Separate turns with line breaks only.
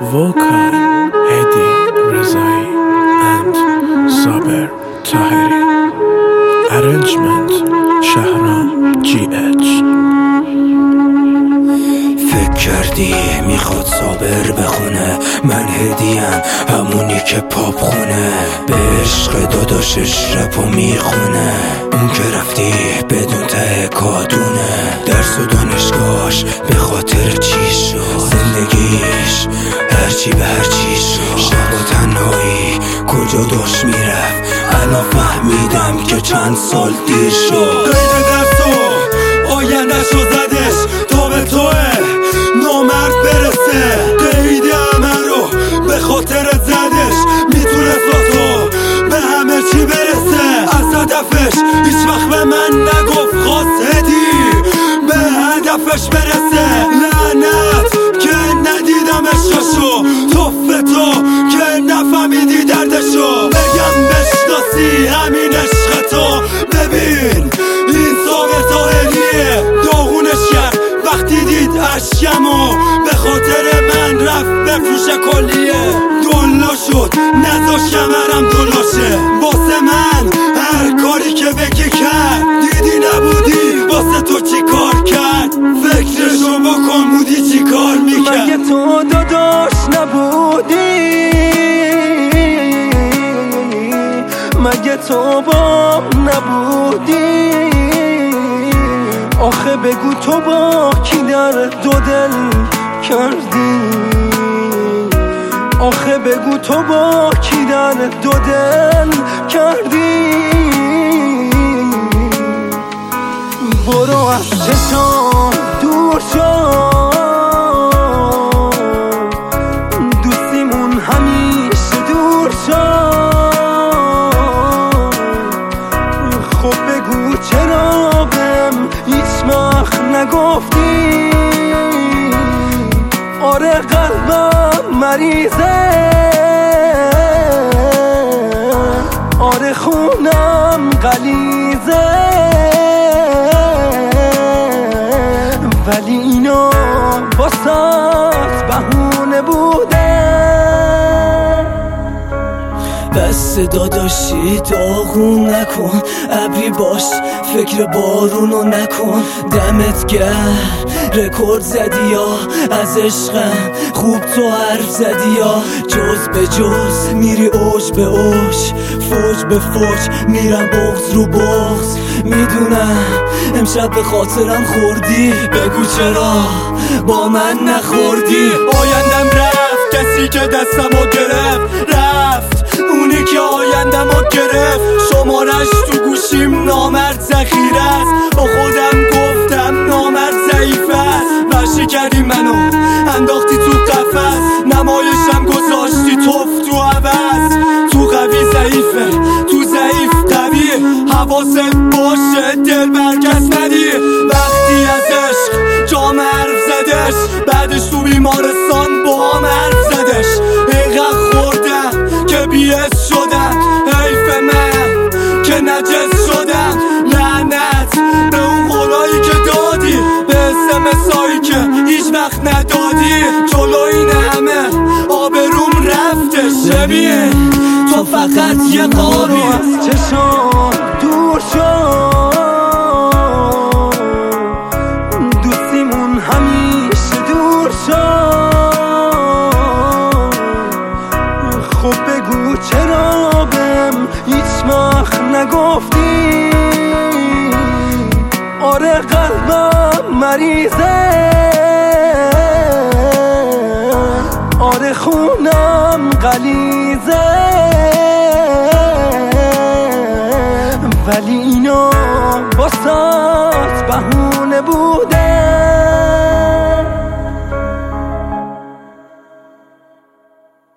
Vocal Hedi Rezai and Saber Tahiri. Arrangement Shahram GH.
فکر کردی میخواد صابر بخونه، من هدیم همونی که پاپ خونه، به عشق داداشش رپو میخونه. اون که رفتی بدون ته کادونه، درس و دانشگاهش به خاطر چی شد، زندگیش هرچی به هرچی شد. شب و تنهایی کجا داشت میرفت، الان فهمیدم که چند سال دیر شد.
قید درسو آیندهشو زدش تا به توه نامرد برسه، قید همه رو به خاطرت زدش، میتونست با تو به همه چی برسه. از هدفش هیچ وقت به من نگفت خواست هدی به هدفش برسه. لعنت که ندیدم عشقشو، توف تو که نفهمیدی دردشو. بگم بشناسی همین عشق تو، ببین این صابر تاهریه داغونش کرد وقتی دید اشکمو، به خاطر من رفت بفروشه کلیه. دلا شد نذاش کمرم دلاشه، واسه من هر کاری که بگی کرد. دیدی نبودی واسه تو چی کار کرد، فکرشو بکن بودی چی کار میکرد.
مگه تو داداش نبودی، مگه تو با نبودی. آخه بگو تو با کی در دو دل کردی، آخه بگو تو با کی در دو دل کردی. برو از چشم دور شو، دوستیمون همیشه دور شو. خب بگو چرا بهم هیچ وقت نگفتی. آره قلبم مریضه، آره خونم غلیظه، ولی اینا واسات بهونه بوده.
بس داداشی داغون نکن، ابری باش فکر بارونو نکن. دمت گرم رکورد زدی یا از عشقم خوب تو حرف زدی، یا جز به جز میری اوج به اوج، فوج به فوج میرم بغض رو بغض. میدونم امشب به خاطرم خوردی، بگو چرا با من نخوردی.
آیندم رفت کسی که دستمو گرفت، رفت اونی که آیندمو گرفت. شمارش تو گوشیم نامرد ذخیره است، با خودم گفتم نامرد ضعیف است. وحشی کردی منو انداختی تو قفس، نمایشم گذاشتی توف تو عوض. تو قوی ضعیفه تو ضعیف قوی، حواست باشه دل برکس ندی. وقتی از عشق جام حرف زدش، بعدش تو بیمارستان با هم حرف زدش. اینقدر خوردم که بی‌حس شدم، حیف من که نجس شدم. لعنت به اون قولایی که دادی، به اسمسایی که هیچ وقت ندادی. جلو این همه آبروم رفتش، ببین تو فقط یه قابی.
از چشم دور شو، دوستیمون همیشه دور شو. خب بگو چرا بهم هیچ وقت نگفتی. آره قلبم مریضه، آره خونم غلیظه، ولی اینا